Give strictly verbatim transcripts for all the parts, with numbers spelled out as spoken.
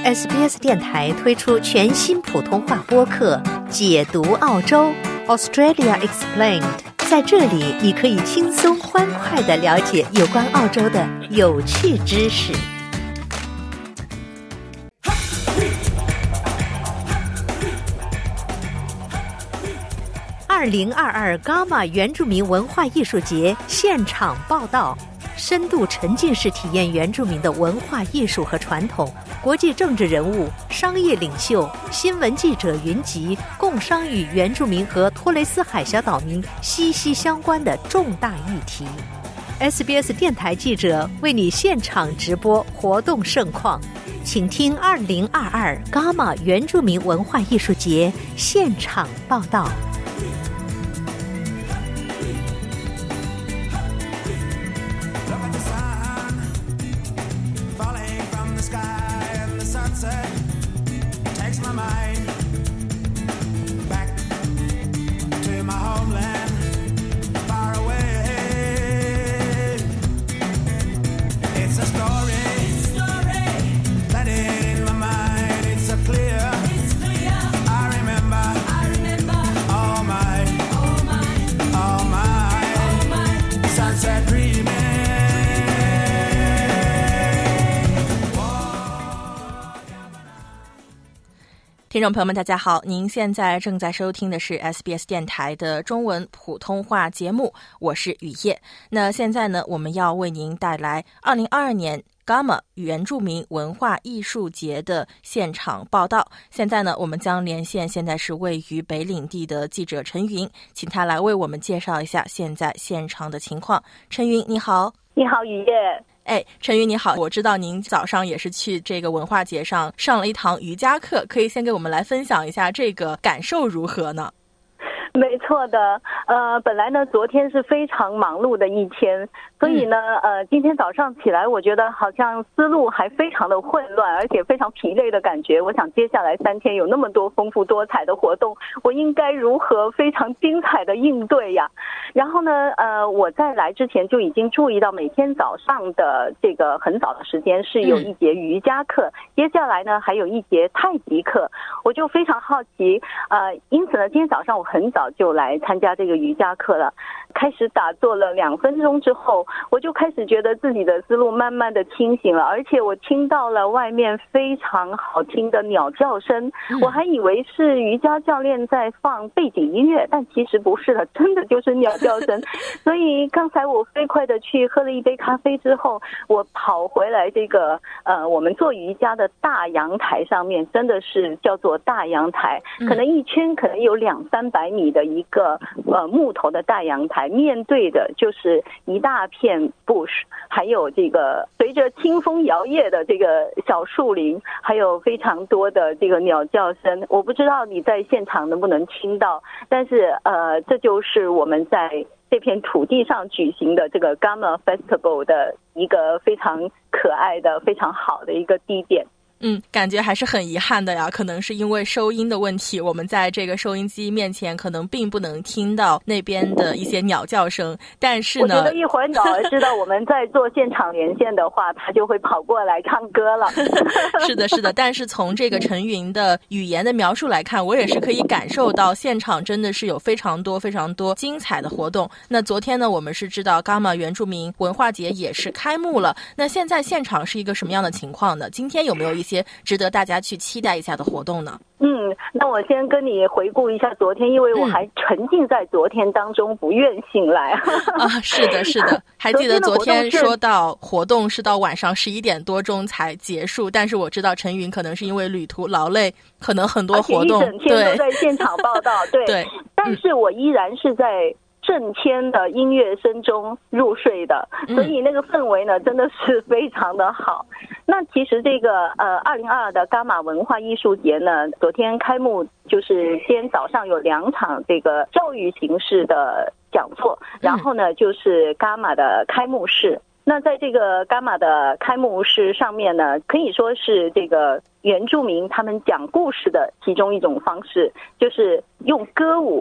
S B S 电台推出全新普通话播客解读澳洲 Australia Explained， 在这里你可以轻松欢快地了解有关澳洲的有趣知识。二零二二 Gamma 原住民文化艺术节现场报道，深度沉浸式体验原住民的文化艺术和传统，国际政治人物、商业领袖、新闻记者云集，共商与原住民和托雷斯海峡岛民息息相关的重大议题。S B S 电台记者为你现场直播活动盛况，请听二零二二 Gamma 原住民文化艺术节现场报道。 听众朋友们大家好，您现在正在收听的是 S B S 电台的中文普通话节目，我是雨夜。那现在呢，我们要为您带来二零二二年 Gamma 原住民文化艺术节的现场报道。现在呢，我们将连线现在是位于北领地的记者陈云，请他来为我们介绍一下现在现场的情况。陈云你好。 你好雨夜。 哎，陈云你好，我知道您早上也是去这个文化节上上了一堂瑜伽课，可以先给我们来分享一下这个感受如何呢？ 没错的，呃，本来呢，昨天是非常忙碌的一天，所以呢，呃，今天早上起来，我觉得好像思路还非常的混乱，而且非常疲累的感觉。我想接下来三天有那么多丰富多彩的活动，我应该如何非常精彩的应对呀？然后呢，呃，我在来之前就已经注意到，每天早上的这个很早的时间是有一节瑜伽课，嗯、接下来呢还有一节太极课，我就非常好奇，呃，因此呢，今天早上我很早就来参加这个瑜伽课了。开始打坐了两分钟之后，我就开始觉得自己的思路慢慢的清醒了，而且我听到了外面非常好听的鸟叫声，我还以为是瑜伽教练在放背景音乐，但其实不是的，真的就是鸟叫声。所以刚才我飞快的去喝了一杯咖啡之后，我跑回来这个呃我们做瑜伽的大阳台上面，真的是叫做大阳台，可能一圈可能有两三百米的一个呃木头的大阳台，面对的就是一大片 bush， 还有这个随着清风摇曳的这个小树林，还有非常多的这个鸟叫声。我不知道你在现场能不能听到，但是呃，这就是我们在这片土地上举行的这个 Gamma Festival 的一个非常可爱的、非常好的一个地点。 嗯，感觉还是很遗憾的呀，可能是因为收音的问题，我们在这个收音机面前可能并不能听到那边的一些鸟叫声，但是呢， 我觉得一会儿鸟儿知道我们在做现场连线的话，它就会跑过来唱歌了。 是的，是的，但是从这个陈云的语言的描述来看，我也是可以感受到现场真的是有非常多非常多精彩的活动。那昨天呢，我们是知道 Gamma 原住民文化节也是开幕了，那现在现场是一个什么样的情况呢？今天有没有一些值得大家去期待一下的活动呢？ 嗯，那我先跟你回顾一下昨天，因为我还沉浸在昨天当中不愿醒来。 啊，是的，是的，还记得昨天说到活动是到晚上十一点多钟才结束，但是我知道陈云可能是因为旅途劳累，可能很多活动， 而且一整天都在现场报道，对，对，但是我依然是在震天的音乐声中入睡的，所以那个氛围呢真的是非常的好。那其实这个呃二零二二的伽马文化艺术节呢，昨天开幕，就是今天早上有两场这个教育形式的讲座，然后呢就是伽马的开幕式。那在这个伽马的开幕式上面呢，可以说是这个原住民他们讲故事的其中一种方式，就是用歌舞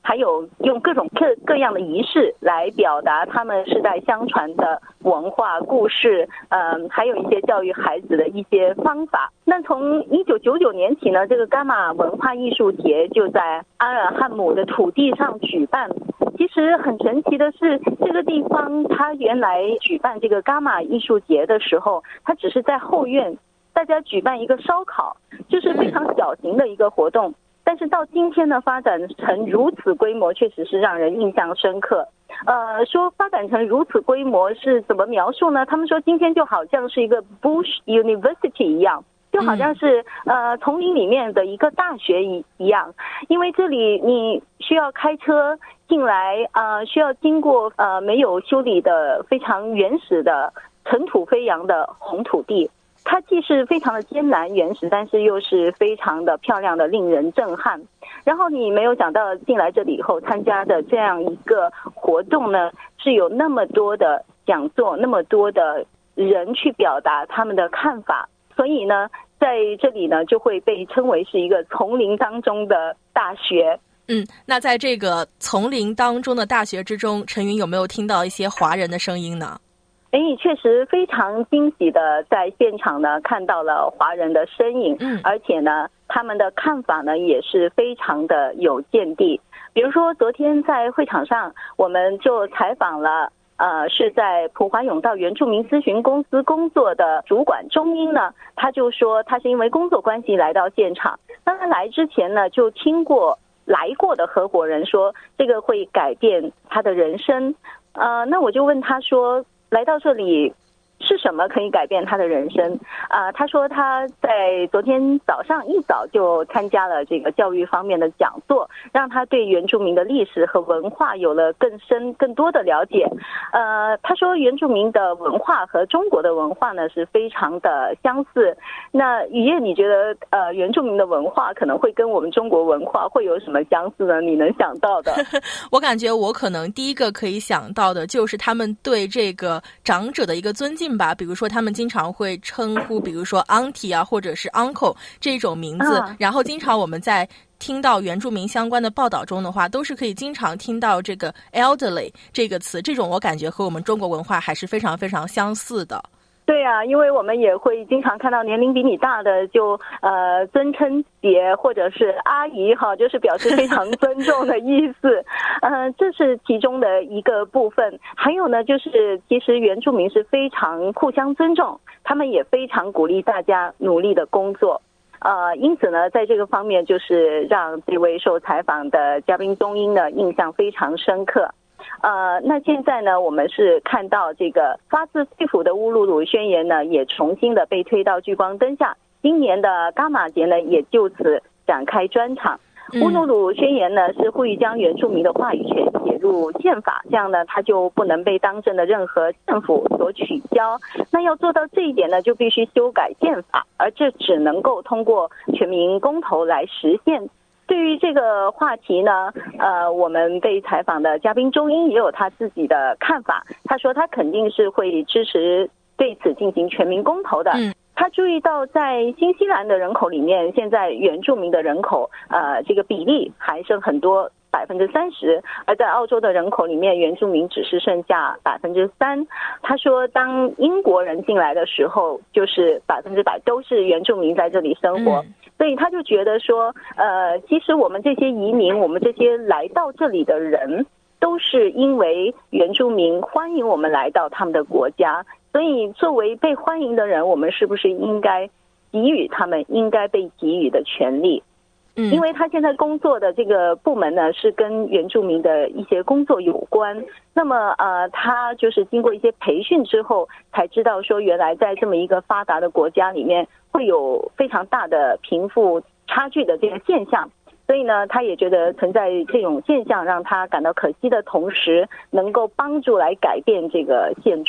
还有用各种各各样的仪式来表达他们世代相传的文化故事，嗯，还有一些教育孩子的一些方法。那从一九九九年起呢，这个伽马文化艺术节就在阿尔汉姆的土地上举办。其实很神奇的是，这个地方它原来举办这个伽马艺术节的时候，它只是在后院大家举办一个烧烤，就是非常小型的一个活动。但是到今天呢，发展成如此规模，确实是让人印象深刻。呃，说发展成如此规模是怎么描述呢？他们说今天就好像是一个 Bush University 一样，就好像是呃丛林里面的一个大学一一样，因为这里你需要开车进来，呃，需要经过呃没有修理的非常原始的尘土飞扬的红土地。它既是非常的艰难原始，但是又是非常的漂亮的，令人震撼。然后你没有想到进来这里以后参加的这样一个活动呢，是有那么多的讲座，那么多的人去表达他们的看法，所以呢在这里呢就会被称为是一个丛林当中的大学。 嗯，那在这个丛林当中的大学之中，陈云有没有听到一些华人的声音呢？ 哎，确实非常惊喜的在现场呢看到了华人的身影， 嗯， 而且呢他们的看法呢也是非常的有见地。比如说昨天在会场上，我们就采访了呃是在普华永道原住民咨询公司工作的主管钟英呢，他就说他是因为工作关系来到现场，当他来之前呢就听过来过的合伙人说这个会改变他的人生。呃，那我就问他说，来到这里是什么可以改变他的人生？啊、呃，他说他在昨天早上一早就参加了这个教育方面的讲座，让他对原住民的历史和文化有了更深更多的了解。呃，他说原住民的文化和中国的文化呢是非常的相似。那雨夜，你觉得呃原住民的文化可能会跟我们中国文化会有什么相似呢？你能想到的？ 我感觉我可能第一个可以想到的就是他们对这个长者的一个尊敬吧，比如说他们经常会称呼比如说 auntie 啊或者是 uncle 这种名字、啊、然后经常我们在听到原住民相关的报道中的话，都是可以经常听到这个 elderly 这个词，这种我感觉和我们中国文化还是非常非常相似的。 对啊，因为我们也会经常看到年龄比你大的就呃尊称姐或者是阿姨哈，就是表示非常尊重的意思。呃，这是其中的一个部分。还有呢，就是其实原住民是非常互相尊重，他们也非常鼓励大家努力的工作。呃，因此呢，在这个方面就是让这位受采访的嘉宾钟英呢印象非常深刻。呃，那现在呢，我们是看到这个发自肺腑的乌鲁鲁宣言呢，也重新的被推到聚光灯下。今年的伽马节呢，也就此展开专场。乌鲁鲁宣言呢，是呼吁将原住民的话语权写入宪法，这样呢，它就不能被当政的任何政府所取消。那要做到这一点呢，就必须修改宪法，而这只能够通过全民公投来实现。对于这个话题呢，呃，我们被采访的嘉宾钟英也有他自己的看法。他说他肯定是会支持对此进行全民公投的。嗯，他注意到在新西兰的人口里面，现在原住民的人口呃这个比例还剩很多，百分之三十，而在澳洲的人口里面，原住民只是剩下百分之三。他说，当英国人进来的时候，就是百分之百都是原住民在这里生活。嗯，所以他就觉得说，呃，其实我们这些移民，我们这些来到这里的人，都是因为原住民欢迎我们来到他们的国家，所以作为被欢迎的人，我们是不是应该给予他们应该被给予的权利？嗯，因为他现在工作的这个部门呢，是跟原住民的一些工作有关。那么呃，他就是经过一些培训之后，才知道说原来在这么一个发达的国家里面，会有非常大的贫富差距的这个现象。所以呢，他也觉得存在这种现象让他感到可惜的同时，能够帮助来改变这个现状。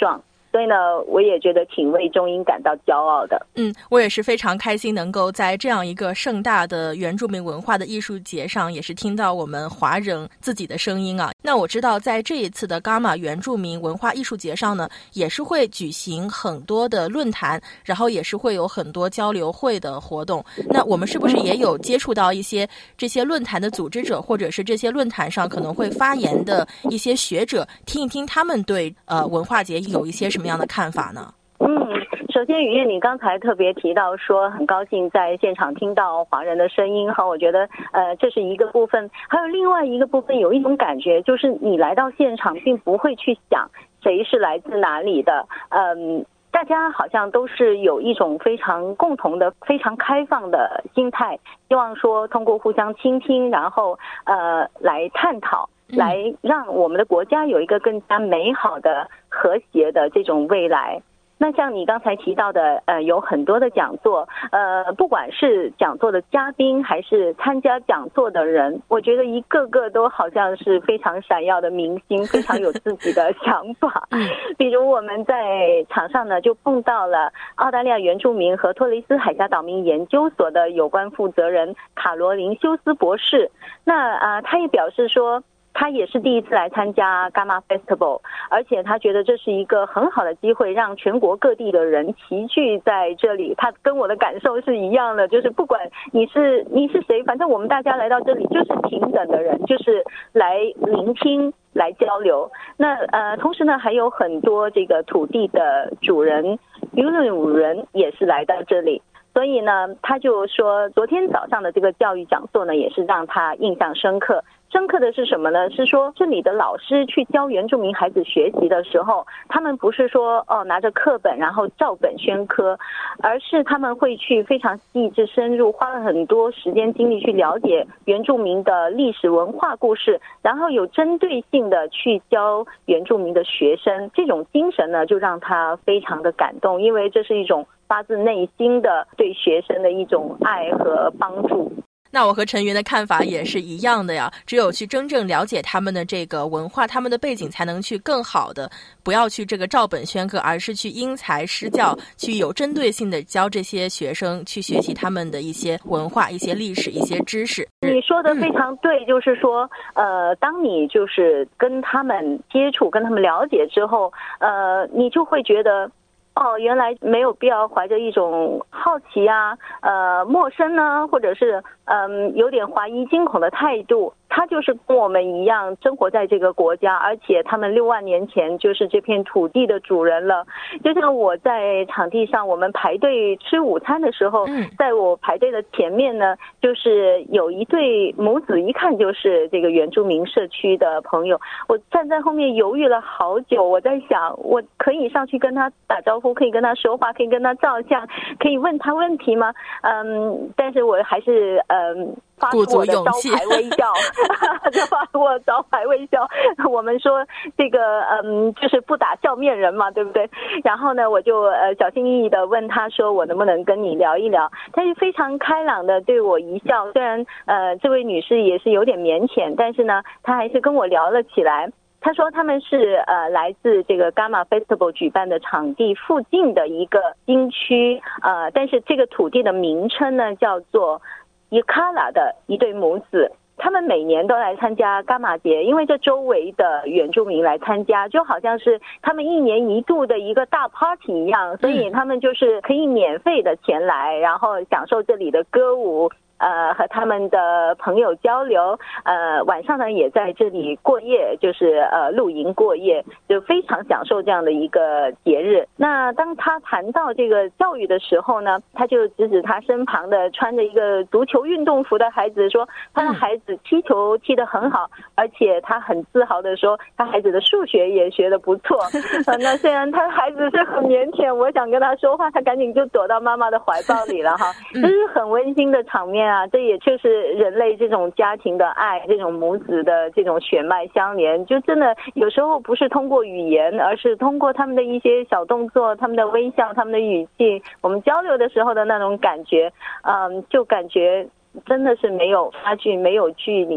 所以呢，我也觉得挺为中英感到骄傲的。 嗯，我也是非常开心能够在这样一个盛大的原住民文化的艺术节上，也是听到我们华人自己的声音啊。那我知道在这一次的伽马原住民文化艺术节上呢，也是会举行很多的论坛，然后也是会有很多交流会的活动。那我们是不是也有接触到一些这些论坛的组织者，或者是这些论坛上可能会发言的一些学者，听一听他们对呃文化节有一些什么样的看法呢？ 嗯，首先雨燕，你刚才特别提到说很高兴在现场听到华人的声音哈，我觉得呃这是一个部分，还有另外一个部分，有一种感觉就是你来到现场并不会去想谁是来自哪里的，嗯。大家好像都是有一种非常共同的、非常开放的心态，希望说通过互相倾听，然后呃来探讨，来让我们的国家有一个更加美好的、和谐的这种未来。那像你刚才提到的，呃，有很多的讲座，呃，不管是讲座的嘉宾还是参加讲座的人，我觉得一个个都好像是非常闪耀的明星，非常有自己的想法。比如我们在场上呢，就碰到了澳大利亚原住民和托雷斯海峡岛民研究所的有关负责人卡罗琳休斯博士。那啊、呃，他也表示说，他也是第一次来参加 Gamma Festival， 而且他觉得这是一个很好的机会，让全国各地的人齐聚在这里。他跟我的感受是一样的，就是不管你是你是谁，反正我们大家来到这里就是平等的人，就是来聆听、来交流。那呃，同时呢，还有很多这个土地的主人、尤鲁人也是来到这里。所以呢，他就说，昨天早上的这个教育讲座呢，也是让他印象深刻。深刻的是什么呢？是说这里的老师去教原住民孩子学习的时候，他们不是说哦拿着课本然后照本宣科，而是他们会去非常细致深入，花了很多时间精力去了解原住民的历史文化故事，然后有针对性的去教原住民的学生。这种精神呢，就让他非常的感动，因为这是一种发自内心的对学生的一种爱和帮助。 那我和陈云的看法也是一样的呀，只有去真正了解他们的这个文化、他们的背景，才能去更好的，不要去这个照本宣科，而是去因材施教，去有针对性的教这些学生去学习他们的一些文化、一些历史、一些知识。 你说的非常对，嗯、就是说呃当你就是跟他们接触、跟他们了解之后，呃你就会觉得哦，原来没有必要怀着一种好奇啊、呃陌生呢，或者是嗯有点怀疑惊恐的态度。他就是跟我们一样生活在这个国家，而且他们六万年前就是这片土地的主人了。就像我在场地上，我们排队吃午餐的时候，在我排队的前面呢，就是有一对母子，一看就是这个原住民社区的朋友。我站在后面犹豫了好久，我在想，我可以上去跟他打招呼，可以跟他说话，可以跟他照相，可以问他问题吗？嗯，但是我还是嗯发出我的招牌微笑，就发出我招牌微笑。我们说这个嗯，就是不打笑面人嘛，对不对？然后呢，我就呃小心翼翼的问他说，我能不能跟你聊一聊？他就非常开朗的对我一笑，虽然呃这位女士也是有点腼腆，但是呢，她还是跟我聊了起来。他说他们是呃来自这个 Gamma Festival 举办的场地附近的一个新区，呃，但是这个土地的名称呢叫做伊卡拉的一对母子。他们每年都来参加伽马节，因为这周围的原住民来参加，就好像是他们一年一度的一个大 party 一样，所以他们就是可以免费的前来，然后享受这里的歌舞，呃，和他们的朋友交流，呃，晚上呢也在这里过夜，就是呃露营过夜，就非常享受这样的一个节日。那当他谈到这个教育的时候呢，他就指指他身旁的穿着一个足球运动服的孩子说，他的孩子踢球踢得很好，而且他很自豪的说，他孩子的数学也学得不错。呃、那虽然他的孩子是很腼腆，我想跟他说话，他赶紧就躲到妈妈的怀抱里了哈，这是很温馨的场面。啊，这也就是人类这种家庭的爱，这种母子的这种血脉相连，就真的有时候不是通过语言，而是通过他们的一些小动作，他们的微笑，他们的语气，我们交流的时候的那种感觉，嗯，就感觉真的是没有差距，没有距离。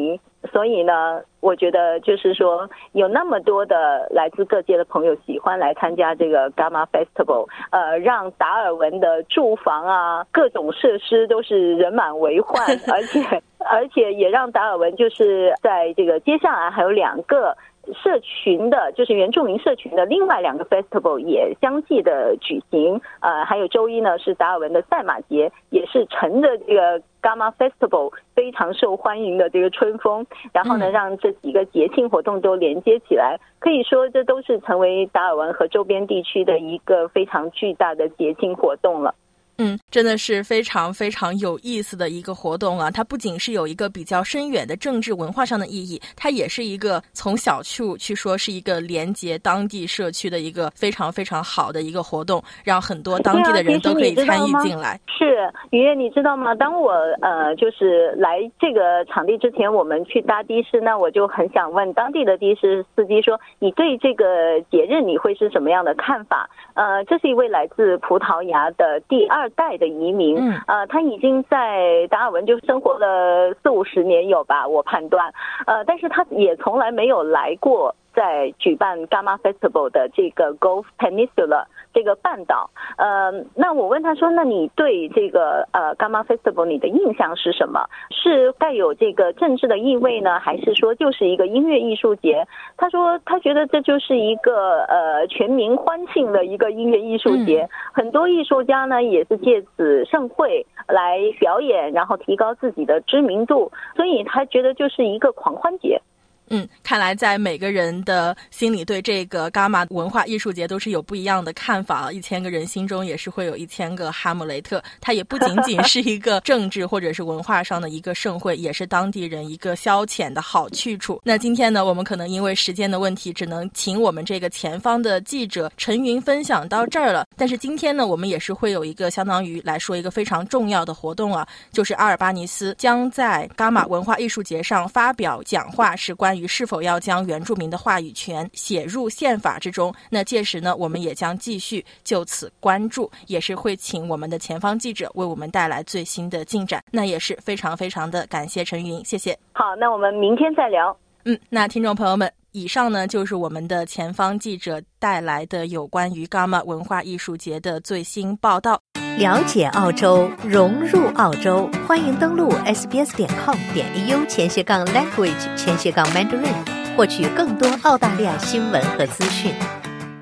所以呢，我觉得就是说有那么多的来自各界的朋友喜欢来参加这个 Gamma Festival， 呃，让达尔文的住房啊，各种设施都是人满为患，而且而且也让达尔文就是在这个接下来还有两个社群的，就是原住民社群的另外两个 festival 也相继的举行，呃，还有周一呢是达尔文的赛马节，也是乘着这个 Gamma Festival 非常受欢迎的这个春风，然后呢让这几个节庆活动都连接起来，可以说这都是成为达尔文和周边地区的一个非常巨大的节庆活动了。 嗯，真的是非常非常有意思的一个活动啊！它不仅是有一个比较深远的政治文化上的意义，它也是一个从小处去说是一个连接当地社区的一个非常非常好的一个活动，让很多当地的人都可以参与进来。 是，于悦，你知道吗？当我呃就是来这个场地之前，我们去搭的士，那我就很想问当地的的士司机说，你对这个节日你会是什么样的看法？呃，这是一位来自葡萄牙的第二代的移民， 嗯， 呃，他已经在达尔文就生活了四五十年有吧，我判断，呃，但是他也从来没有来过在举办 Gamma Festival 的这个 Gulf Peninsula 这个半岛，呃，那我问他说，那你对这个呃 Gamma Festival 你的印象是什么？是带有这个政治的意味呢，还是说就是一个音乐艺术节？他说他觉得这就是一个呃全民欢庆的一个音乐艺术节，嗯，很多艺术家呢也是借此盛会来表演，然后提高自己的知名度，所以他觉得就是一个狂欢节。 嗯，看来在每个人的心里对这个伽马文化艺术节都是有不一样的看法，一千个人心中也是会有一千个哈姆雷特。它也不仅仅是一个政治或者是文化上的一个盛会，也是当地人一个消遣的好去处。那今天呢，我们可能因为时间的问题，只能请我们这个前方的记者陈云分享到这儿了。但是今天呢，我们也是会有一个相当于来说一个非常重要的活动啊，就是阿尔巴尼斯将在伽马文化艺术节上发表讲话，是关于于是否要将原住民的话语权写入宪法之中。那届时呢，我们也将继续就此关注，也是会请我们的前方记者为我们带来最新的进展。那也是非常非常的感谢陈云，谢谢。 好，那我们明天再聊。 嗯，那听众朋友们，以上呢就是我们的前方记者带来的有关于伽马文化艺术节的最新报道。 了解澳洲，融入澳洲，欢迎登录 s b s 点 com 点 a u 前斜杠 language 前斜杠 mandarin， 获取更多澳大利亚新闻和资讯。